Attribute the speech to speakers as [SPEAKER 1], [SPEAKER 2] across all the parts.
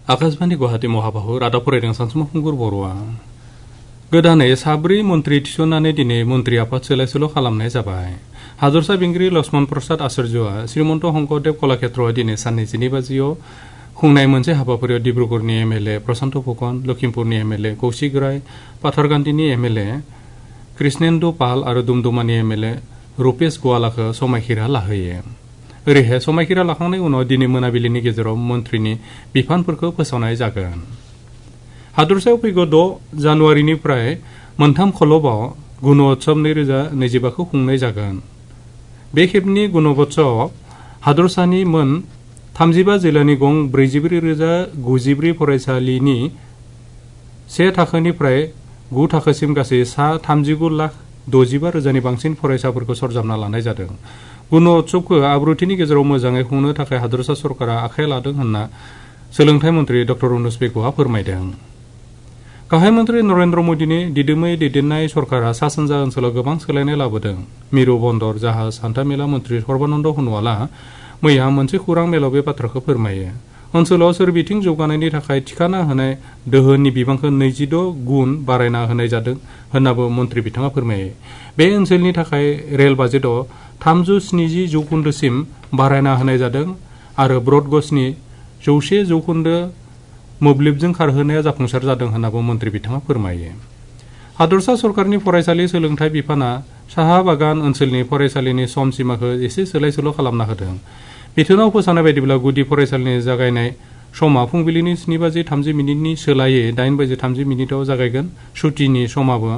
[SPEAKER 1] आकाशबाणी गुवाहाटी महाबाहु रादाब फरायदों सानसुमा खुंगुर बर'आ गोदानै साब्रै मन्त्रि थिसननानै दिनै मन्त्रि आफाद सोलाय-सोल' खालामनाय जाबाय। हादरसा बेंगिरि लक्ष्मण प्रसाद आचार्यआ श्रीमन्त शंकरदेव कलाक्षेत्रआव दिनै साननै 12 बाजियाव खुंनाय मोनसे हाबाफारियाव डिब्रुगड़नि एमएलए प्रशान्त फुकन, लखिमपुरनि एमएलए कौशिक राय, पाथरकान्दिनि एमएलए कृष्णेन्दु पाल आरो दुमदुमानि एमएलए रुपेश गवालाखौ समायखिरा लाहोयो। ओरैहाय समायखिरा लाखांनायनि उनाव दिनै मोनाबिलिनि गेजेराव मन्थ्रिनि बिफानफोरखौ फोसावनाय जागोन। हादरसायाव फैगौ 6 जानुवारिनिफ्राय मोनथाम खलबाव गुणोत्सव 2025 खौ खुंनाय जागोन। बे खेबनि गुणोत्सवआव हादरसानि मोन 35 जिल्लानि गं 44,094 फरायसालिनि 1 थाखोनिफ्राय 9 थाखोसिम गासै सा 39,65,000 बांसिन फरायसाफोरखौ सरजाबना लानाय जादों। गुणोत्सवखौ आब्रुथिनि गेजेराव मोजाङै खुंनो थाखाय हादरसा सरकारा आखाइ लादों होनना सोलोंथाइ मन्थ्रि डॉ अनुज पेगुआ फोरमायदों। गाहाय मन्थ्रि नरेन्द्र मदिनि दिदोमै दैदेननाय सरकारा सा सानजा ओनसोलाव गोबां सोलायनाय लाबोदों। मिरु बन्दर जाहाज हान्थामेला मन्थ्रि सर्बानन्द सन'वाला मैया मोनसे खौरां मेलाव बे बाथ्राखौ फोरमायो। ओनसोलाव सोरबिथिं जौगानायनि थाखाय थिखाना होनाय दोहोननि बिबांखौ 26 गुन बारायना होनाय जादों होन्नाबो मन्थ्रि बिथाङा फोरमायो। बे ओनसोलनि थाखाय रेल बाजेटआव 370% बारायना होनाय जादों आरो ब्रडगेजनि 100% मोब्लिबजों खारहोनाया जाफुंसार जादों होन्नाबो मन्थ्रि बिथाङा फोरमायो। हादरसा सरकारनि फरायसालि सोलोंथाइ बिफाना साहा बागान ओनसोलनि फरायसालिनि सम सिमाखौ एसे सोलाय-सोल' खालामना होदों। बिथोनाव फोसावनाय बायदिब्ला गुदि फरायसालिनि जागायनाय समा फुंबिलिनि 7:30 सोलायै 8:30 जागायगोन। सुटिनि समाबो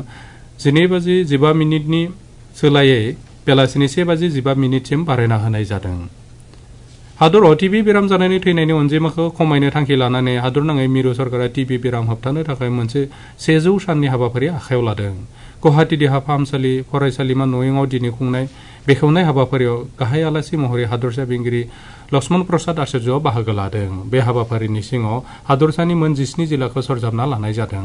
[SPEAKER 1] 12:15 सोलायै बेलासिनि 1:15 बारायना होनाय जादों। हादराव टिबि बेराम जानायनि थैनायनि अनजिमाखौ खमायनो थांखि लानानै हादरनाङै मिरु सरकारा टिबि बेराम होबथानो थाखाय मोनसे 100 साननि हाबाफारि आखायाव लादों। गुवाहाटी देहा फाहामसालि फरायसालिमा नयंआव दिनै खुंनाय बेखेवनाय हाबाफारियाव गाहाय आलासि महरै हादरसा बेंगिरि लक्ष्मण प्रसाद आचार्यआ बाहागो लादों। बे हाबाफारिनि सिङाव हादरसानि मोन 17 जिल्लाखौ सरजाबना लानाय जादों।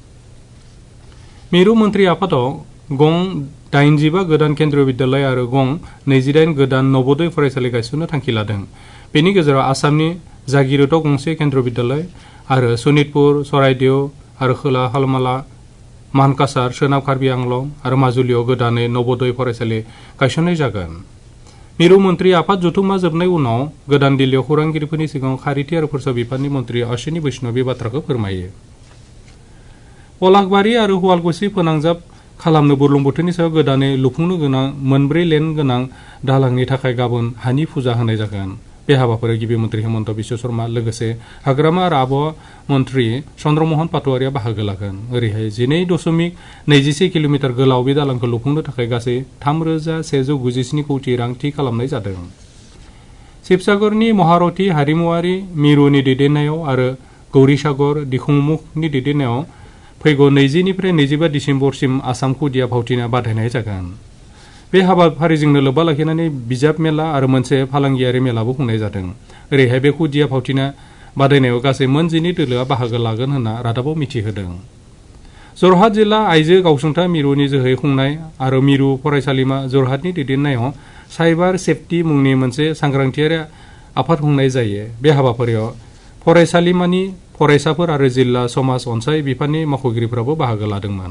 [SPEAKER 1] मिरु मन्त्रि आफादाव गं 85 गोदान केन्द्रीय विद्यालय आरो गं 28 गोदान नवोदय फरायसालि गायसननो थांखि लादों। बेनि गेजेराव आसामनि जागिरतआव गंसे केन्द्रीय विद्यालय आरो सनितपुर, चराइदेव आरो खोला हालमाला, मानकासार, सोनाब कार्बि आंलं आरो माजुलियाव गोदानै नवोदय फरायसालि गायसननाय जागोन। मिरु मन्त्रि आफाद जथुमा जोबनाय उनाव गोदान दिल्लीयाव खौरांगिरिफोरनि सिगाङाव खारिथि आरो फोसाव बिफाननि मन्थ्रि अश्विनी वैष्णव बे बाथ्राखौ फोरमायो। पलाकबारि आरो हुवालकुसि फोनांजाब खालामनो बुरलुंबुथुरनि सायाव गोदानै लुफुंनो गोनां 4 लेन गोनां दालांनि थाखाय गाबोन हानि फुजा होनाय जागोन। बे हाबाफारियाव गिबि मन्थ्रि हेमन्त बिश्व शर्मा लोगोसे हाग्रामा आरो आबहावा मन्थ्रि चन्द्रमोहन पाटवारिया बाहागो लागोन। ओरैहाय 12.26 किल'मिटार गोलाव बे दालांखौ लुफुंनो थाखाय गासै 3,197 कौटि रां थि खालामनाय जादों। शिबसागरनि महारथी हारिमुवारि मिरुनि दैदेननायाव आरो गौरीसागर दिखुंमुखनि दैदेननायाव फैगौ 20 निफ्राय 25 दिसेम्बरसिम आसाम खुदिया फावथिना बादायनाय जागोन। बे हाबाफारिजोंनो लोब्बा लाखिनानै बिजाब मेला आरो मोनसे फालांगियारि मेलाबो खुंनाय जादों। ओरैहाय बे खुदिया फावथिना बादायनायाव गासै मोन 12 दोलोआ बाहागो लागोन होनना रादाबाव मिथिहोदों। जरहाट जिल्ला आइजो गावसुंथा मिरुनि जोहै खुंनाय आरो मिरु फरायसालिमा जरहाटनि दैदेननायाव साइबार सेफटि मुंनि मोनसे सांग्रांथियारि आफाद खुंनाय जायो। बे हाबाफारियाव फरायसालिमानि फरायसाफोर आरो जिल्ला समाज अनसाय बिफाननि मावख'गिरिफोराबो बाहागो लादोंमोन।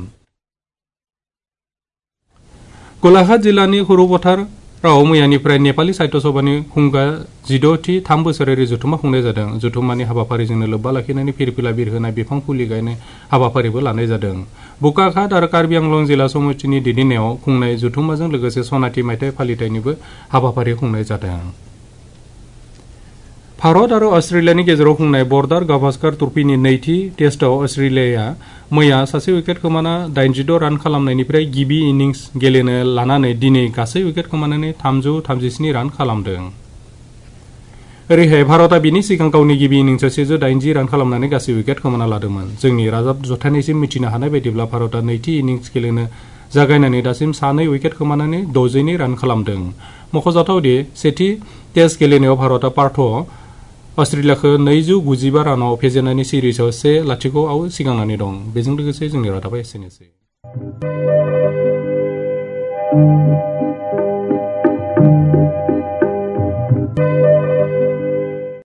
[SPEAKER 1] गलाघाट जिल्लानि खरुपथाराव मैयानिफ्राय नेपालि साहित्य सभानि खुंगा 16थि 3 बोसोरारि जथुमा खुंनाय जादों। जथुमानि हाबाफारिजोंनो लोब्बा लाखिनानै फिरफिला बिरहोनाय बिफां फुलि गायनाय हाबाफारिबो लानाय जादों। बोकाखात आरो कार्बि आंलं जिल्ला समितिनि दैदेननायाव खुंनाय जथुमाजों लोगोसे सनाथि मायथाइ फालिथायनिबो हाबाफारि खुंनाय जादों। भारत आरो अस्ट्रेलियानि गेजेराव खुंनाय बर्डार गाभास्कार ट्रफीनि नैथि टेस्टआव अस्ट्रेलियाया मैया सासे उइकेट खोमाना 86 रान खालामनायनिफ्राय गिबि इनिंस गेलेनो लानानै दिनै गासै उइकेट खोमानानै 337 रान खालामदों। ओरैहाय भारतआ बिनि सिगां गावनि गिबि इनिंसआव 180 रान खालामनानै गासै उइकेट खोमाना लादोंमोन। जोंनि रादाब जथायनायसिम मिथिनो हानाय बायदिब्ला भारतआ नैथि इनिंस गेलेनो जागायनानै दासिम 2 उइकेट खोमानानै 62 रान खालामदों। मख'जाथावदि सेथि टेस्ट गेलेनायाव भारतआ पार्थ'आव अस्ट्रेलियाखौ 295 रानाव फेजेननानै सिरिजआव 1-0 सिगांनानै दं। बेजों लोगोसे जोंनि रादाबा एसेनोसै।